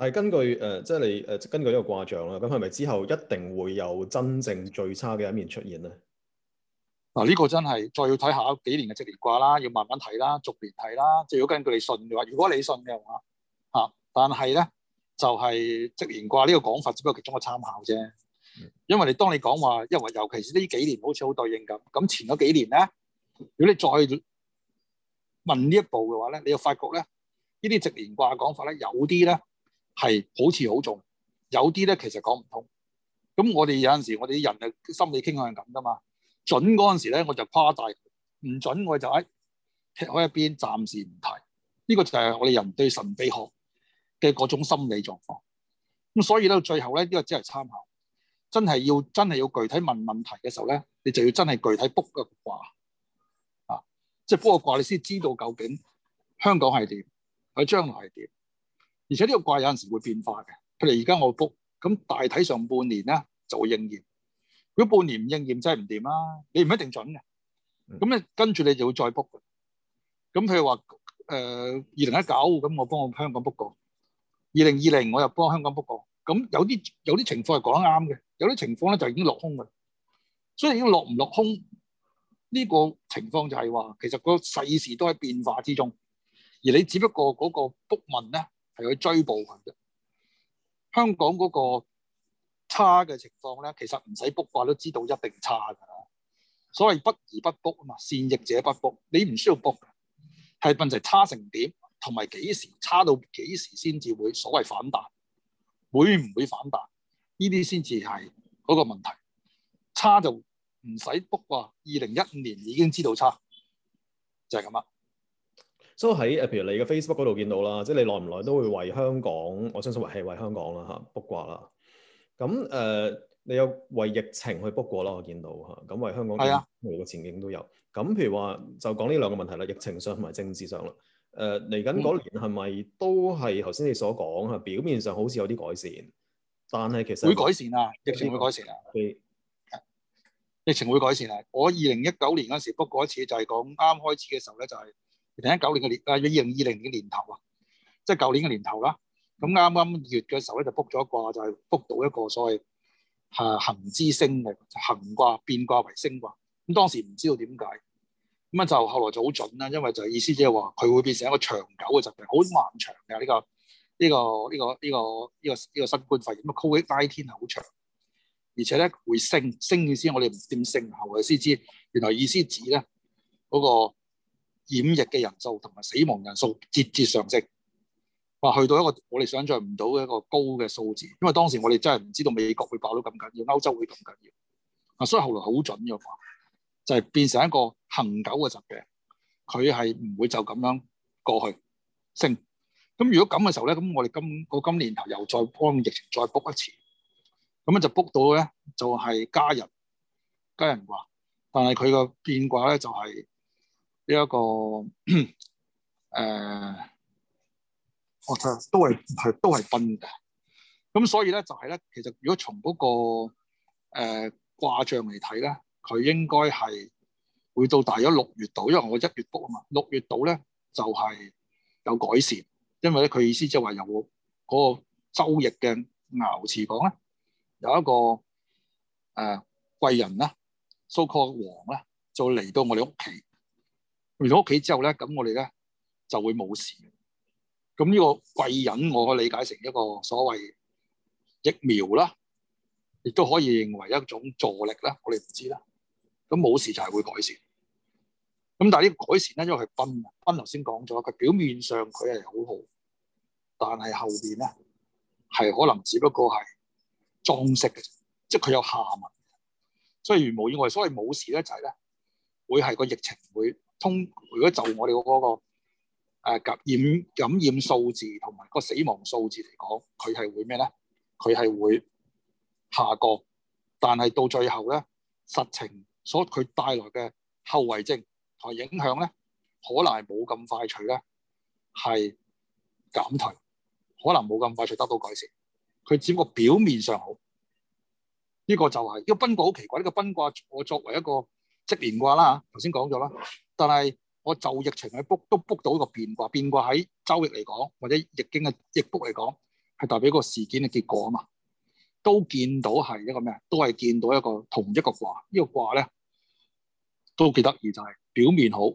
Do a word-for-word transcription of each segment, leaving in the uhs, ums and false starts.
係根據誒、呃，即係你誒、呃、根據呢個卦象啦，咁係咪之後一定會有真正最差嘅一面出現咧？ 嗱，呢個真係再要睇下幾年嘅值年卦啦，要慢慢睇啦，逐年睇啦。即係如果根據你信嘅話，如果你信嘅話嚇、啊，但係咧就係值年卦呢個講法，只不過其中一個參考啫。因為你當你講話，因為尤其是呢幾年好似好對應咁，咁前嗰幾年咧，如果你再問呢一步嘅話咧，你就發覺咧，呢啲值年卦講法咧，有啲咧係好似好重，有啲咧其實講唔通。咁我哋有陣時，我哋啲人嘅心理傾向係咁噶嘛。準嗰陣時咧，我就誇大；唔準我就喺踢開一邊，暫時唔提。呢、這個就係我哋人對神秘學嘅嗰種心理狀況。咁所以咧，最後咧，呢、這個只係參考。真係要真係要具體問問題嘅時候咧，你就要真係具體卜個卦啊！即係卜個卦，你先知道究竟香港係點，佢將來係點。而且呢個卦有陣時會變化嘅。譬如而家我卜，咁大體上半年咧就會應驗。如果半年唔應驗，真係唔掂啦。你唔一定準嘅。咁咧跟住你就要再卜。咁譬如話誒二零一九咁，我幫我香港卜過；二零二零我又幫香港卜過。咁有啲有啲情況係講得啱嘅，有啲情況咧就已經落空嘅。所以已經落唔落空呢個情況就係話，其實個世事都喺變化之中，而你只不過嗰個卜問咧係去追捕佢啫。香港嗰個差嘅情況咧，其實唔使卜卦都知道一定差㗎啦。所謂不而不卜啊嘛，善易者不卜，你唔需要卜嘅，係問題差成點，同埋幾時差到幾時先至會所謂反彈。會唔會反彈？呢啲先至係嗰個問題。差就唔使卜話，二零一五年已經知道差，就係咁啦。 所以喺誒，譬如你嘅 Facebook 嗰度見到啦，即係你耐唔耐都會為香港，我相信係為香港啦嚇卜卦啦。咁誒、呃，你有為疫情去卜過啦，我見到嚇。咁為香港嘅個前景都有。咁譬如話，就講呢兩個問題啦，疫情上同埋政治上啦。誒嚟緊嗰年係咪都係頭先你所講嚇？表面上好似有啲改善，但係其實會改善啊！疫情會改善啊！疫情會改善啊！我二零一九年嗰時卜過一次，就係講啱開始嘅時候咧，就係二零一九年嘅年啊，二零二零年嘅年頭啊，即係舊年嘅年頭啦。咁啱啱二月嘅時候咧，就卜咗一卦，就係卜到一個所謂係行之星嘅行卦變卦為升卦。咁當時唔知道點解。咁啊就後來就好準啦，因為就係意思即係話佢會變成一個長久嘅疾病，好漫長嘅呢、呢個呢、呢個呢、呢個呢、呢個呢、呢個呢、呢個新冠肺炎。咁啊 Covid 十九係好長，而且咧會升升意思，我哋唔知點升，後來先知原來意思指咧嗰、嗰個染疫嘅人數同埋死亡人數節節上升，話去到一個我哋想象唔到嘅一個高嘅數字。因為當時我哋真係唔知道美國會爆到咁緊要，歐洲會咁緊要啊，所以後來好準嘅話。就係變成一個恆久嘅疾病，佢係唔會就咁樣過去升。咁如果咁嘅時候咧，咁我哋今個今年頭又再幫疫情再卜一次，咁樣就卜到咧就係家人家人卦，但係佢個變卦咧就係呢一個誒、呃，我睇下都係係都係崩嘅。咁所以咧就係咧，其實如果從嗰、那個誒、呃、卦象嚟睇咧。佢應該係會到大約六月度，因為我一月卜啊嘛。六月度咧就係、是、有改善，因為咧佢意思即係話有嗰個周易嘅爻辭講咧，有一個誒、呃、貴人啦 so called 王咧，就嚟到我哋屋企。嚟到屋企之後咧，咁我哋咧就會冇事。咁呢個貴人，我理解成一個所謂疫苗啦，亦都可以認為一種助力啦。我哋唔知啦。咁冇事就係會改善，咁但係呢個改善咧，因為佢崩啊，崩頭先講咗，佢表面上佢係好好，但係後邊咧係可能只不過係裝飾嘅啫，即係佢有下文。所以如無意外，所謂冇事咧就係咧，會係個疫情會通。如果就我哋嗰個誒感染感染數字同埋個死亡數字嚟講，佢係會咩咧？佢係會下降，但係到最後咧，實情。所佢帶來嘅後遺症同影響咧，可能係冇咁快脆咧，係減退，可能冇咁快脆得到改善。佢只不過表面上好，呢、這個就係、是、呢、這個崩卦好奇怪。呢、這個崩卦我作為一個值年卦啦，頭先講咗啦，但係我就疫情去卜都卜到一個變卦。變卦喺周易嚟講，或者易經嘅易卜嚟講， 係代表一個事件嘅結果啊嘛。都見到係一個咩？都係見到一個同一個卦。呢個卦咧都幾得意，就係表面好。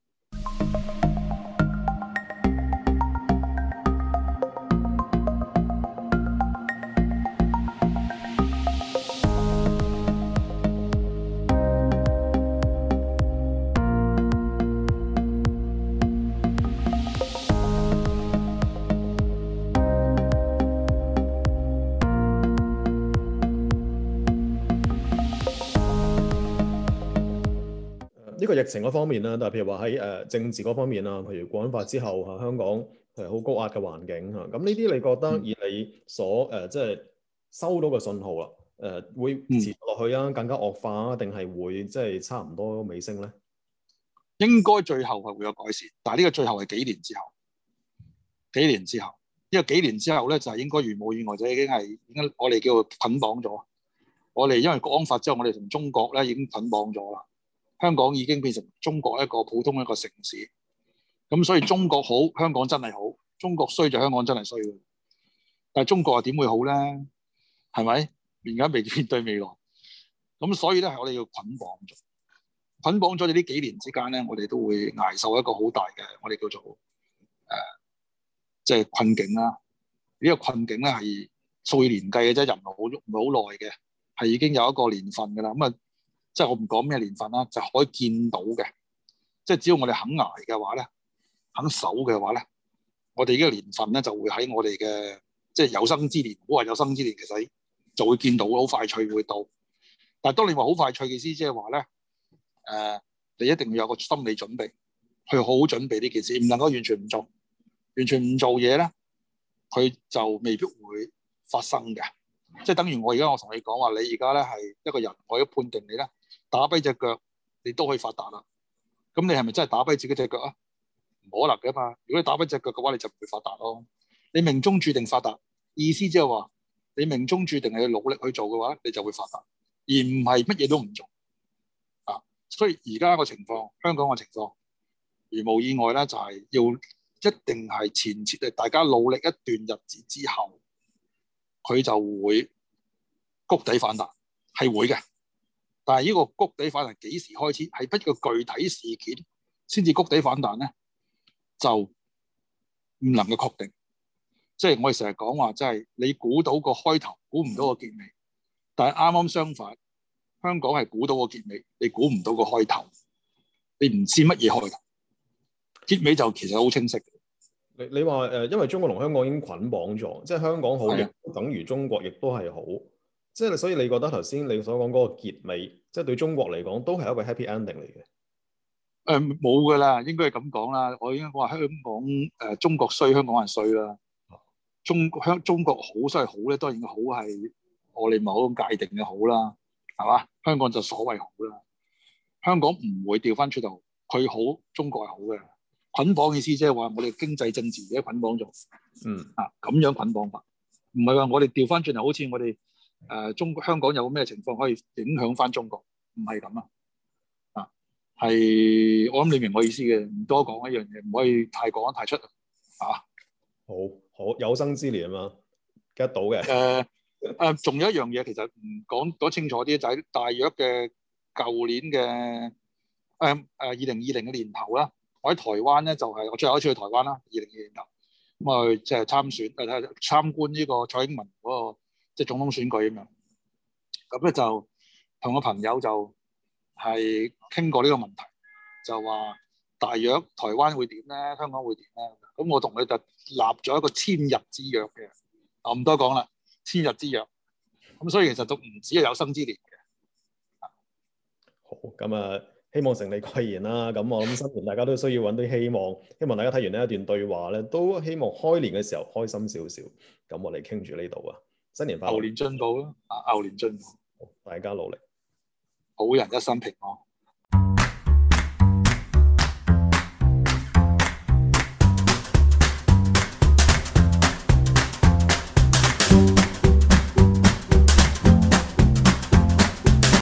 呢個疫情嗰方面啦，但係譬如話喺誒政治嗰方面啊，譬如國安法之後嚇香港係好高壓嘅環境嚇，咁呢啲你覺得以你所誒即係收到嘅信號啦，誒、呃、會持續落去啊，更加惡化啊，定係會即係差唔多尾聲咧？ 應該最後係會有改善，但係呢個最後係幾年之後，幾年之後，因為幾年之後咧就係、是、應該如無意外就已經係已經我哋叫做捆綁咗。我哋因為國安法之後，我哋同中國咧已經捆綁咗啦。香港已經變成中國一個普通一個城市，咁所以中國好，香港真係好；中國衰就香港真係衰。但係中國又點會好咧？係咪？而家未面對未來，咁所以咧，我哋要捆綁咗，捆綁咗。你呢幾年之間咧，我哋都會捱受一個好大嘅，我哋叫做誒，即係困境啦。呢個困境咧係數以年計嘅啫，又唔係好唔係好耐嘅，係已經有一個年份㗎啦。咁啊〜即係我唔講咩年份啦，就可以見到嘅。即係只要我哋肯捱嘅話咧，肯守嘅話咧，我哋呢個年份咧就會喺我哋嘅即係有生之年，唔好話有生之年，其實就會見到好快脆會到。但係當你話好快脆嘅意思，即係話咧，誒，你一定要有個心理準備，去好好準備呢件事，唔能夠完全唔做，完全唔做嘢咧，佢就未必會發生嘅。即係等於我而家我同你講話，你而家咧係一個人，我要判定你咧。打跛隻腳，你都可以發達啦。咁你係咪真係打跛自己隻腳啊？唔可能㗎嘛。如果你打跛隻腳嘅話，你就唔會發達咯。你命中注定發達，意思即係話你命中注定係要努力去做嘅話，你就會發達，而唔係乜嘢都唔做啊。所以而家個情況，香港個情況，如無意外咧，就係要一定係前設，大家努力一段日子之後，佢就會谷底反彈，係會嘅。但係呢個谷底反彈幾時開始？係一個具體事件先至谷底反彈咧，就唔能夠確定。即係我哋成日講話，即係你估到個開頭，估唔到個結尾。但係啱啱相反，香港係估到個結尾，你估唔到個開頭，你唔知乜嘢開頭，結尾就其實好清晰。 你你話誒，因為中國同香港已經捆綁咗，即係香港好，亦都等於中國亦都係好。即係所以，你覺得頭先你所講嗰個結尾，即係對中國嚟講都係一個 happy ending 嚟嘅。 誒冇㗎啦，應該係咁講啦。我應該話香港誒、呃、中國衰，香港人衰啦。中香中國好衰好咧，當然好係我哋某種界定嘅好啦，係嘛？香港就所謂好啦。香港唔會調翻出頭，佢好，中國係好嘅。捆綁意思即係話我哋經濟政治而家捆綁咗， 嗯啊咁樣捆綁法，唔係話我哋調翻轉頭，好似我哋。誒、呃、中香港有咩情況可以影響翻中國？唔係咁啊！啊，係我諗你明我意思嘅，唔多講一樣嘢，唔可以太講太出啊！ 好好有生之年啊嘛，get 到嘅。 誒誒，仲有一樣嘢，其實唔講講清楚啲，就係、是、大約嘅舊年嘅誒誒二零二零嘅年頭啦，我喺台灣咧就係、是、我最後一次去台灣啦，二零二零年頭咁啊，即係參選誒睇參觀呢個蔡英文嗰、那個。即係總統選舉咁樣，咁咧就同個朋友就係傾過呢個問題，就話大約台灣會點咧，香港會點咧？咁我同佢就立咗一個千日之約嘅，我唔多講啦，千日之約。咁所以其實都唔止係有生之年嘅。 好，咁啊，希望成你貴言啦。咁我諗新年大家都需要揾啲希望，希望大家睇完呢一段對話咧，都希望開年嘅時候開心少少。咁我哋傾住呢度啊。新年快樂！ 牛年進步啦，啊牛年進步， 大家努力， 好人一生平安。